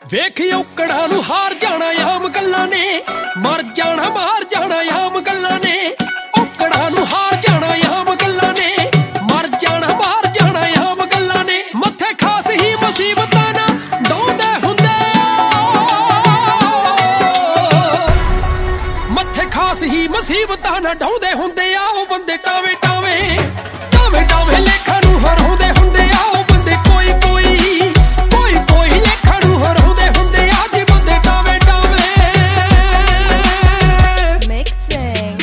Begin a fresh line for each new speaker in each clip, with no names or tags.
ਵੇਖ ਔਕੜਾਂ ਨੂੰ ਹਾਰ ਜਾਣਾ ਆਮ ਗੱਲਾਂ ਨੇ, ਮਰ ਜਾਣਾ ਮਾਰ ਜਾਣਾ ਆਮ ਗੱਲਾਂ ਨੇ। ਔਕੜਾਂ ਨੂੰ ਹਾਰ ਜਾਣਾ ਆਮ ਗੱਲਾਂ ਨੇ, ਮਰ ਜਾਣਾ ਮਾਰ ਜਾਣਾ ਆਮ ਗੱਲਾਂ ਨੇ। ਮੱਥੇ ਖਾਸ ਹੀ ਮੁਸੀਬਤਾਂ ਨਾ ਡਾਉਂਦੇ ਹੁੰਦੇ ਮੱਥੇ ਖਾਸ ਹੀ ਮੁਸੀਬਤਾਂ ਨਾ ਡਾਉਂਦੇ ਹੁੰਦੇ ਆ ਉਹ ਬੰਦੇ ਟਾਵੇਂ ਟਾਵੇਂ ਟਾਵੇਂ ਟਾਵੇਂ ਲੇਖਾਂ ਨੂੰ ਹਰਾਉਂਦੇ ਹੁੰਦੇ ਆ ਉਹ ਬੰਦੇ ਕੋਈ ਕੋਈ ਕੋਈ ਕੋਈ ਲੇਖਾਂ ਨੂੰ ਹਰਾਉਂਦੇ ਹੁੰਦੇ ਆ ਜੀ ਬੰਦੇ ਟਾਵੇਂ ਟਾਵੇਂ।
Mixing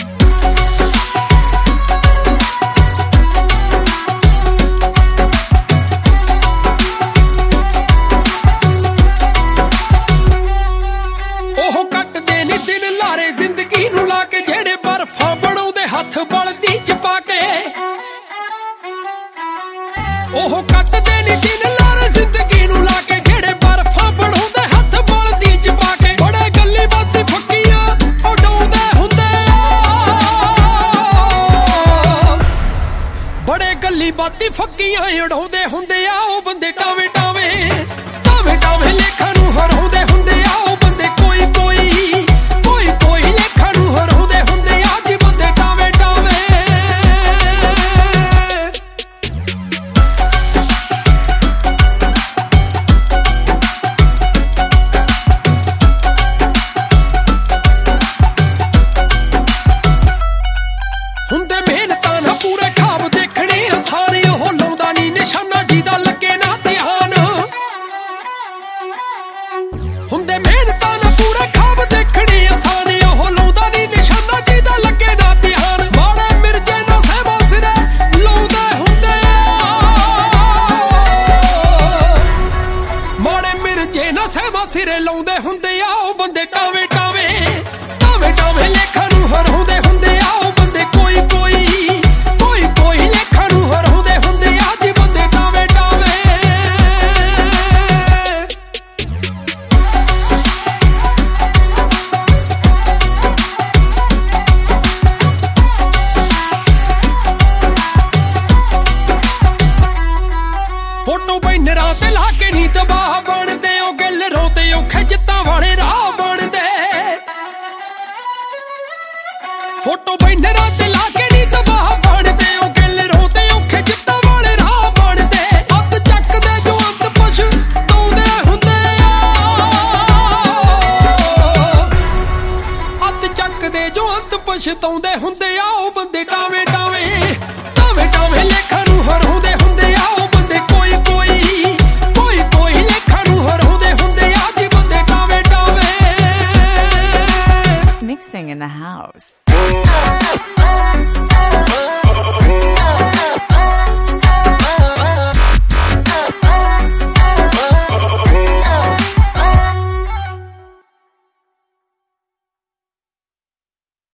ਉਹ ਕੱਟਦੇ ਨੀ ਦਿਨ ਲਾਰੇ ਜ਼ਿੰਦਗੀ ਨੂੰ ਲਾ ਕੇ, ਜਿਹੜੇ ਬਰਫਾਂ ਬਣਾਉਂਦੇ ਹੱਥ ਬਲਦੀ ਚ ਪਾ ਕੇ। ਉਹ ਕੱਟਦੇ ਨੀ ਦਿਨ ਲਾਰੇ ਜ਼ਿੰਦਗੀ ਨੂੰ ਲਾ ਕੇ, ਜਿਹੜੇ ਬਰਫਾਂ ਬਣਾਉਂਦੇ ਹੱਥ ਬਲਦੀ ਚ ਪਾ ਕੇ। ਬੜੇ ਗੱਲੀ ਬਾਤੀ ਫੱਕੀਆਂ ਉਡਾਉਂਦੇ ਹੁੰਦੇ ਆ, ਬੜੇ ਗੱਲੀ ਬਾਤੀ ਫੱਕੀਆਂ ਉਡਾਉਂਦੇ ਹੁੰਦੇ ਆ ਉਹ ਬੰਦੇ ਟਾਵੇਂ ਟਾਵੇਂ ਟਾਵੇਂ ਟਾਵੇਂ ਲੇਖਾਂ ਨੂੰ ਹਰਾਉਂਦੇ ਹੁੰਦੇ ਆ ਉਹ ਬੰਦੇ ਕੋਈ ਕੋਈ ਕੋਈ ਕੋਈ ਲੇਖਾਂ ਨੂੰ ਹਰਾਉਂਦੇ ਹੁੰਦੇ ਆ ਜੀ ਬੰਦੇ ਟਾਵੇਂ ਟਾਵੇਂ। ਹੁੰਦੇ ਮਿਹਨਤਾਂ ਨਾ ਪੂਰੇ ਖਾਬ ਦੇਖਣੇ ਆਸਾਨ, ਉਹ ਲਾਉਂਦਾ ਨੀ ਨਿਸ਼ਾਨਾ ਜਿਹਦਾ ਲੱਗੇ ਨਾ ਧਿਆਨ। ਹੁੰਦੇ ਮਿਹਨਤਾਂ ਨਾ ਪੂਰੇ ਖਾਬ ਦੇਖਣੇ ਆਸਾਨ, ਉਹ ਲਾਉਂਦਾ ਨੀ ਨਿਸ਼ਾਨਾ ਜਿਹਦਾ ਲੱਗੇ ਨਾ ਧਿਆਨ। ਮਾੜੇ ਮਿਰਜੇ ਨਾ ਸਹਿਬਾ ਸਿਰੇ ਲਾਉਂਦੇ ਹੁੰਦੇ ਮਾੜੇ ਮਿਰਜੇ ਨਾ ਸਹਿਬਾ ਸਿਰੇ ਲਾਉਂਦੇ ਹੁੰਦੇ ਆ ਉਹ ਬੰਦੇ ਟਾਵੇਂ ਟਾਵੇਂ ਟਾਵੇਂ ਟਾਵੇਂ ਲੇਖਾਂ ਨੂੰ ਹਰਾਉਂਦੇ ਹੁੰਦੇ ਆ ਉਹ ਬੰਦੇ ਕੋਈ ਕੋਈ ਕੋਈ ਕੋਈ ਲੇਖਾਂ ਨੂੰ ਹਰਾਉਂਦੇ ਹੁੰਦੇ ਆ ਜੀ ਬੰਦੇ ਟਾਵੇਂ ਟਾਵੇਂ। ਫੋਟੋ ਬੈਨਰਾਂ ਤੇ ਲਾ ਕੇ ਨੀ ਤਬਾਹ ਬਣਦੇ, ਉਹ ਗੈਲਰਾਂ ਤੇ ਔਖੇ ਜਿੱਤਾਂ ਵਾਲੇ ਰਾਹ ਬਣਦੇ। ਫੋਟੋ ਬੈਨਰਾਂ ਤੇ ਲਾ ਕੇ ਨੀ ਤਬਾਹ ਬਣਦੇ, ਉਹ ਗੈਲਰਾਂ ਤੇ ਔਖੇ ਜਿੱਤਾਂ ਵਾਲੇ ਰਾਹ ਬਣਦੇ। ਅੱਤ ਚੱਕਦੇ ਜੋ ਅੰਤ ਪਛਤਾਉਂਦੇ ਹੁੰਦੇ ਆ, ਅੱਤ ਚੱਕਦੇ ਜੋ ਅੰਤ ਪਛਤਾਉਂਦੇ ਹੁੰਦੇ ਆ ਉਹ ਬੰਦੇ ਟਾਵੇਂ ਟਾਵੇਂ ਟਾਵੇਂ ਟਾਵੇਂ ਲੇਖਾਂ ਨੂੰ ਹਰਾਉਂਦੇ ਹੁੰਦੇ ਆ ਉਹ ਬੰਦੇ ਕੋਈ ਕੋਈ ਕੋਈ ਕੋਈ ਲੇਖਾਂ ਨੂੰ ਹਰਾਉਂਦੇ ਹੁੰਦੇ ਆ ਜੀ ਬੰਦੇ ਟਾਵੇਂ ਟਾਵੇਂ।
Mixing in the house